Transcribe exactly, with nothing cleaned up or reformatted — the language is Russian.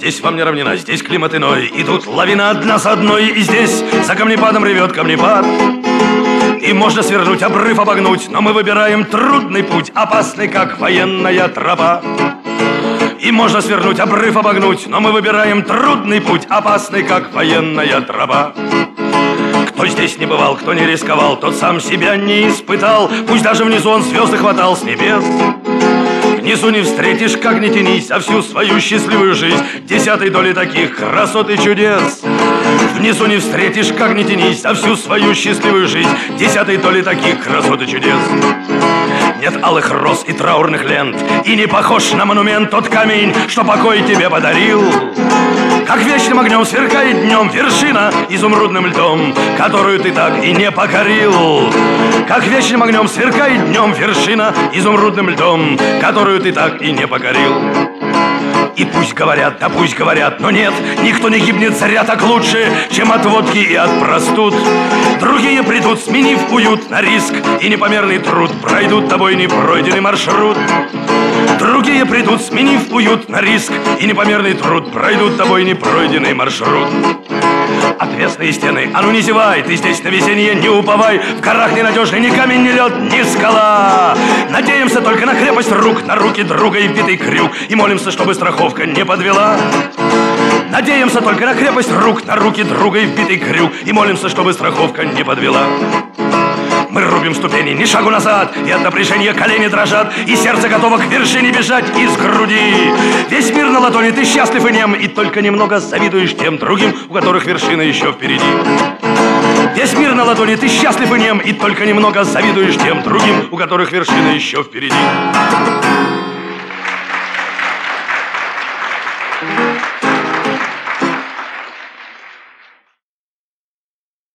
Здесь вам не равнина, здесь климат иной. И тут лавина одна за одной. И здесь за камнепадом ревет камнепад. И можно свернуть, обрыв обогнуть, но мы выбираем трудный путь, опасный, как военная тропа. И можно свернуть, обрыв обогнуть, но мы выбираем трудный путь, опасный, как военная тропа. Кто здесь не бывал, кто не рисковал, тот сам себя не испытал. Пусть даже внизу он звезды хватал с небес. Внизу не встретишь, как ни тянись, а всю свою счастливую жизнь десятой доли таких красот и чудес. Внизу не встретишь, как ни тянись, а всю свою счастливую жизнь десятой доли таких красот и чудес. Нет алых роз и траурных лент, и не похож на монумент тот камень, что покой тебе подарил. Как вечным огнем сверкает днем вершина изумрудным льдом, которую ты так и не покорил. Как вечным огнем сверкает днем вершина изумрудным льдом, которую ты так и не покорил. И пусть говорят, да пусть говорят, но нет, никто не гибнет заря так лучше, чем от водки и от простуд. Другие придут, сменив уют на риск и непомерный труд, пройдут тобой непройденный маршрут. Другие придут, сменив уют на риск и непомерный труд, пройдут тобой непройденный маршрут. Отвесные стены, а ну не зевай, ты здесь на везенье не уповай. В горах ненадежный ни камень, ни лед, ни скала. Надеемся только на крепость рук, на руки друга и вбитый крюк, и молимся, чтобы страховка не подвела. Надеемся только на крепость рук, на руки друга и вбитый крюк, и молимся, чтобы страховка не подвела. Мы рубим ступени, ни шагу назад, и от напряжения колени дрожат, и сердце готово к вершине бежать из груди. Весь мир на ладони, ты счастлив и нем, и только немного завидуешь тем другим, у которых вершина еще впереди. Весь мир на ладони, ты счастлив и нем, и только немного завидуешь тем другим, у которых вершина еще впереди.